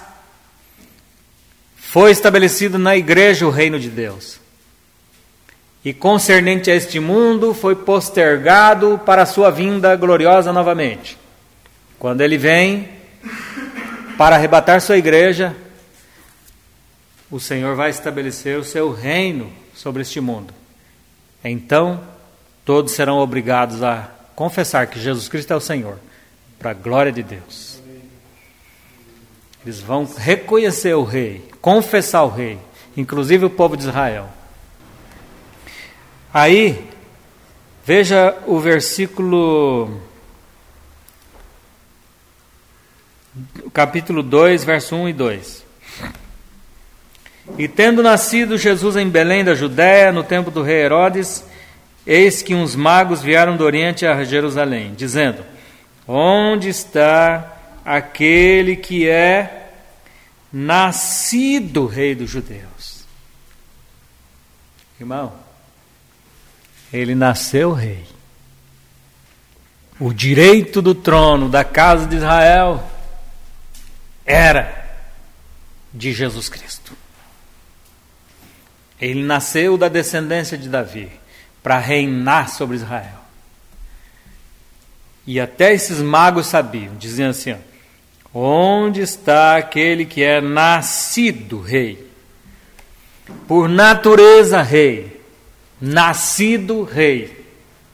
A: foi estabelecido na igreja o reino de Deus. E concernente a este mundo foi postergado para a sua vinda gloriosa novamente. Quando ele vem para arrebatar sua igreja, o Senhor vai estabelecer o seu reino sobre este mundo. Então, todos serão obrigados a confessar que Jesus Cristo é o Senhor, para a glória de Deus. Eles vão reconhecer o rei, confessar o rei, inclusive o povo de Israel. Aí, veja o versículo, capítulo 2, verso 1 e 2. E tendo nascido Jesus em Belém da Judéia, no tempo do rei Herodes, eis que uns magos vieram do Oriente a Jerusalém, dizendo: onde está aquele que é nascido rei dos judeus? Irmão, ele nasceu rei. O direito do trono da casa de Israel era de Jesus Cristo. Ele nasceu da descendência de Davi para reinar sobre Israel. E até esses magos sabiam, diziam assim: onde está aquele que é nascido rei? Por natureza rei. Nascido rei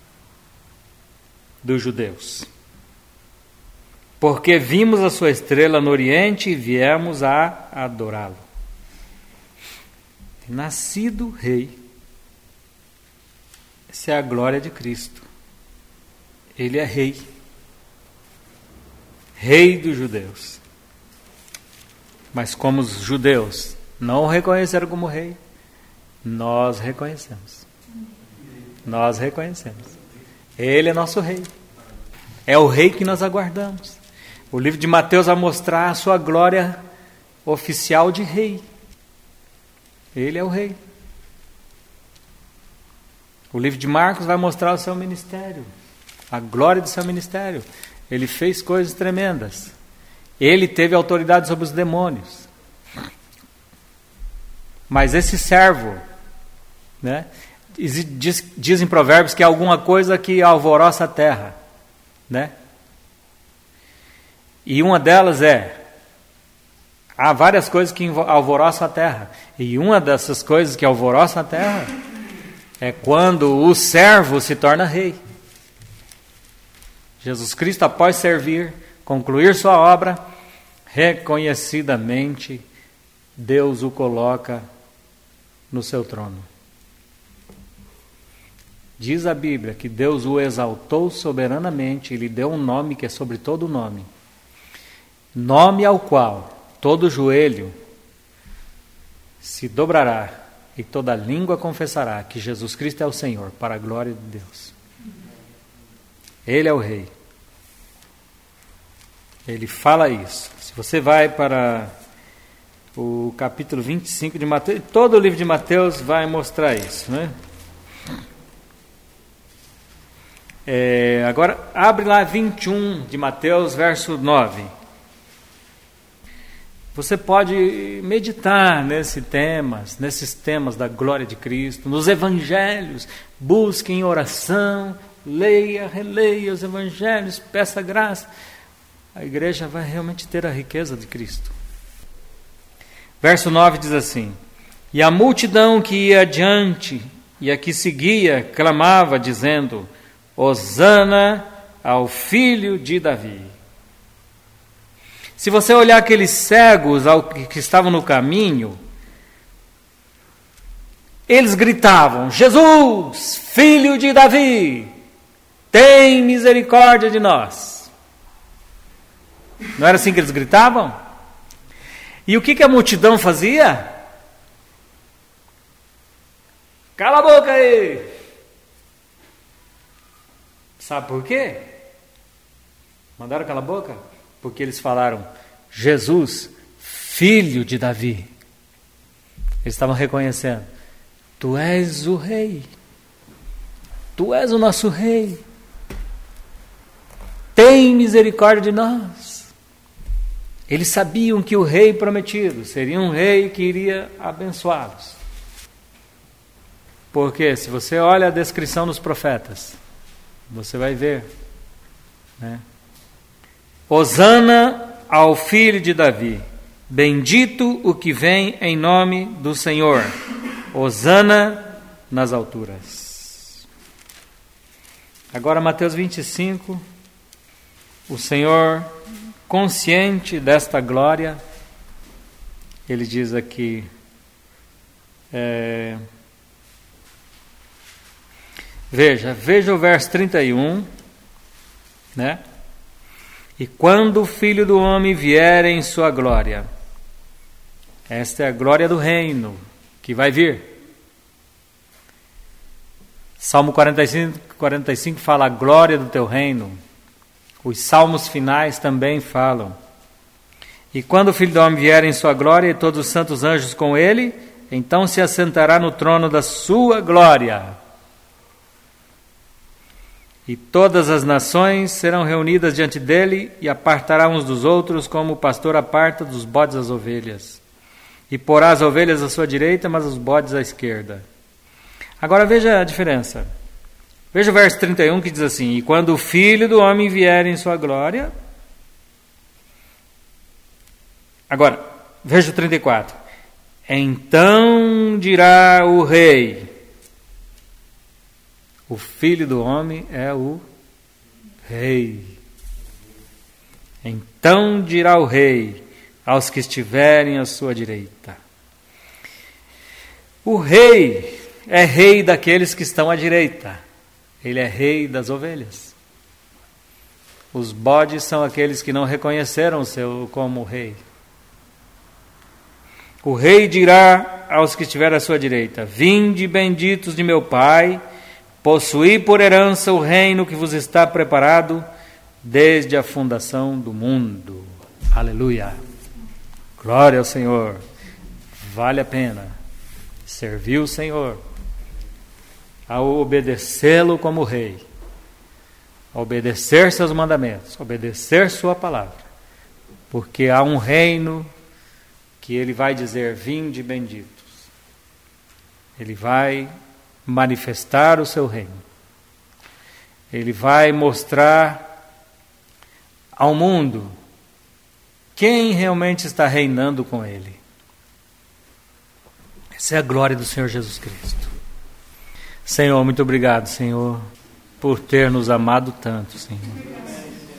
A: dos judeus. Porque vimos a sua estrela no Oriente e viemos a adorá-lo. Nascido rei. Essa é a glória de Cristo. Ele é rei. Rei dos judeus. Mas como os judeus não o reconheceram como rei, nós reconhecemos. Nós reconhecemos. Ele é nosso rei. É o rei que nós aguardamos. O livro de Mateus vai mostrar a sua glória oficial de rei. Ele é o rei. O livro de Marcos vai mostrar o seu ministério, a glória do seu ministério. Ele fez coisas tremendas. Ele teve autoridade sobre os demônios. Mas esse servo, né, diz em Provérbios que é alguma coisa que alvoroça a terra, né? E uma delas há várias coisas que alvoroçam a terra. E uma dessas coisas que alvoroçam a terra é quando o servo se torna rei. Jesus Cristo, após servir, concluir sua obra, reconhecidamente Deus o coloca no seu trono. Diz a Bíblia que Deus o exaltou soberanamente e lhe deu um nome que é sobre todo nome. Nome ao qual todo joelho se dobrará e toda língua confessará que Jesus Cristo é o Senhor, para a glória de Deus. Ele é o Rei. Ele fala isso. Se você vai para o capítulo 25 de Mateus, todo o livro de Mateus vai mostrar isso, né? Agora, abre lá 21 de Mateus, verso 9. Você pode meditar nesses temas da glória de Cristo, nos evangelhos, busque em oração, leia, releia os evangelhos, peça graça. A igreja vai realmente ter a riqueza de Cristo. Verso 9 diz assim: e a multidão que ia adiante e a que seguia clamava, dizendo: Hosana ao filho de Davi. Se você olhar aqueles cegos que estavam no caminho, eles gritavam: Jesus, filho de Davi, tem misericórdia de nós. Não era assim que eles gritavam? E o que a multidão fazia? Cala a boca aí! Sabe por quê? Mandaram calar a boca? Porque eles falaram: Jesus, filho de Davi. Eles estavam reconhecendo: Tu és o rei. Tu és o nosso rei. tem misericórdia de nós. Eles sabiam que o rei prometido seria um rei que iria abençoá-los. Porque se você olha a descrição dos profetas, você vai ver, né? Hosana ao filho de Davi, bendito o que vem em nome do Senhor, hosana nas alturas. Agora Mateus 25, o Senhor, consciente desta glória, ele diz aqui, veja o verso 31, né? E quando o Filho do Homem vier em sua glória, esta é a glória do reino que vai vir. Salmo 45 fala a glória do teu reino. Os salmos finais também falam. E quando o Filho do Homem vier em sua glória e todos os santos anjos com ele, então se assentará no trono da sua glória. E todas as nações serão reunidas diante dele e apartará uns dos outros, como o pastor aparta dos bodes as ovelhas. E porá as ovelhas à sua direita, mas os bodes à esquerda. Agora veja a diferença. Veja o verso 31 que diz assim: e quando o Filho do Homem vier em sua glória... Agora, veja o 34. Então dirá o rei... O Filho do Homem é o Rei. Então dirá o Rei aos que estiverem à sua direita. O Rei é Rei daqueles que estão à direita. Ele é Rei das ovelhas. Os bodes são aqueles que não reconheceram o seu como Rei. O Rei dirá aos que estiverem à sua direita: vinde, benditos de meu Pai, possuí por herança o reino que vos está preparado desde a fundação do mundo. Aleluia! Glória ao Senhor! Vale a pena servir o Senhor, a obedecê-lo como Rei, a obedecer seus mandamentos, a obedecer sua palavra, porque há um reino que ele vai dizer: vinde benditos. Ele vai manifestar o seu reino. Ele vai mostrar ao mundo quem realmente está reinando com ele. Essa é a glória do Senhor Jesus Cristo. Senhor, muito obrigado, Senhor, por ter nos amado tanto, Senhor.